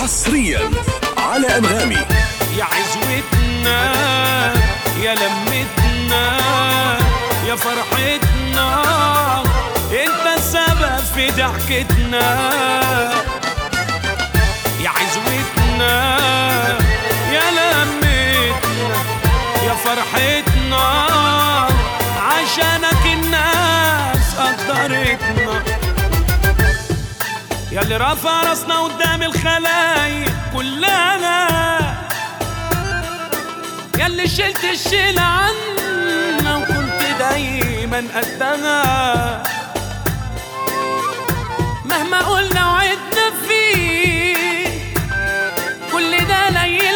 حصريا على أنغامي. يا عزوتنا يا لمتنا يا فرحتنا، انت السبب في ضحكتنا. يا عزوتنا يا لمتنا يا فرحتنا، عشانك الناس قدرتنا. يا اللي رافع راسنا قدام الخلايق كلنا، يا اللي شلت الشيل عنا وكنت دايما قدها. مهما قلنا وعدنا فيه كل ده ليل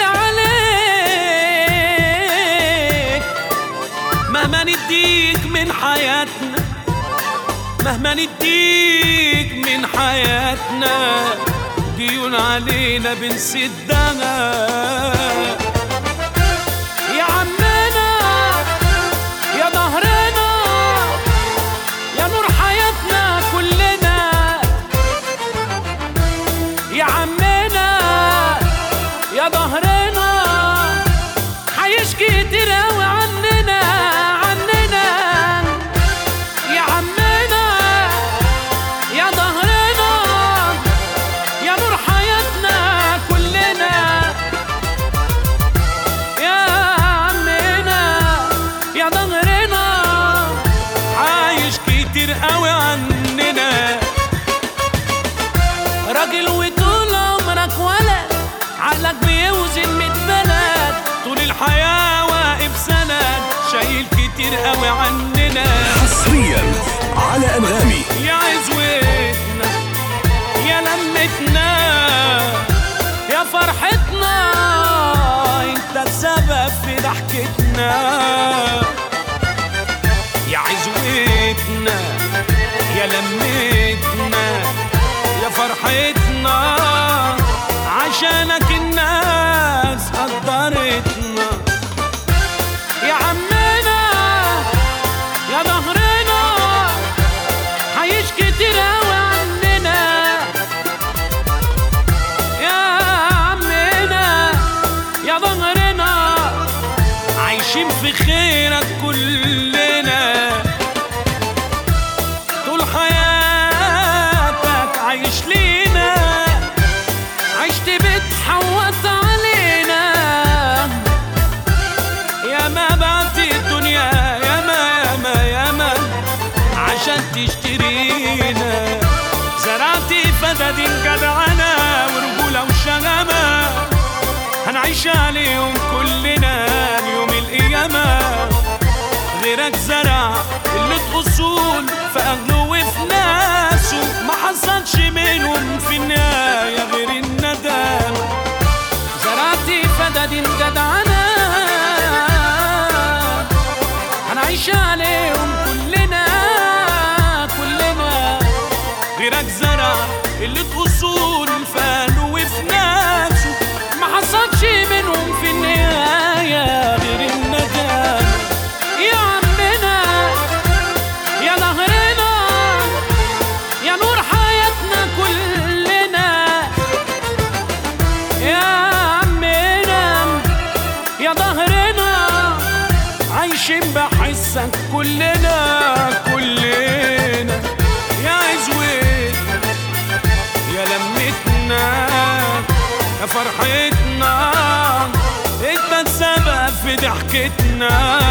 عليك. مهما نديك من حياتنا، مهما نديك من حياتنا، ديون علينا بنسدها. يا عمنا يا ظهرنا يا نور حياتنا كلنا، يا عمنا يا ظهرنا، حيشكي كتير اوي عننا عننا. يا عمنا يا ظهرنا يا نور حياتنا كلنا، يا عمنا يا ظهرنا، عايش كتير قوي عننا. راجل وطول عمرك ولد، عقلك بيوزن 100 بلد، طول الحياة واقف سند، شايل كتير قوي عننا. حصريا على أنغامي. يا عزوتنا يا لمتنا يا فرحتنا، انت السبب في ضحكتنا. يا عزوتنا يا لمتنا يا فرحتنا، عشانك الناس قدرتنا. يا عمنا يا ظهرنا، حيش كتير اوي عننا. يا عمنا يا ظهرنا، عايشين في خيرك كلنا. طول حياتك عايش لينا، عشت بتحوط علينا. يا ما بعت الدنيا يا ما يا ما يا ما عشان تشترينا. زرعت فدادين جدعنة ورجولة وشغامة، هنعيش عليهم كلنا يوم القيامة. غيرك زرع قلة أصول في أهله وفي ناسه، ما حصلش منهم في النهاية غير الندم. زرعت فدادين جدعنة، هنعيش عليهم كلنا كلنا. غيرك زرع قلة أصول في أهله وفي ناسه، ما حصلش منهم في النهاية غير الندم. يا عمنا يا ظهرنا يا نور حياتنا كلنا، يا عمنا يا ظهرنا، عايشين بحسك كلنا كلنا. يا عزوتنا يا لمتنا يا فرحتنا، انت السبب في ضحكتنا.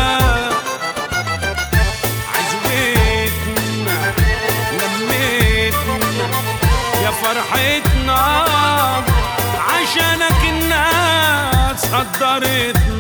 عزوتنا لمتنا يا فرحتنا، عشانك الناس قدرتنا.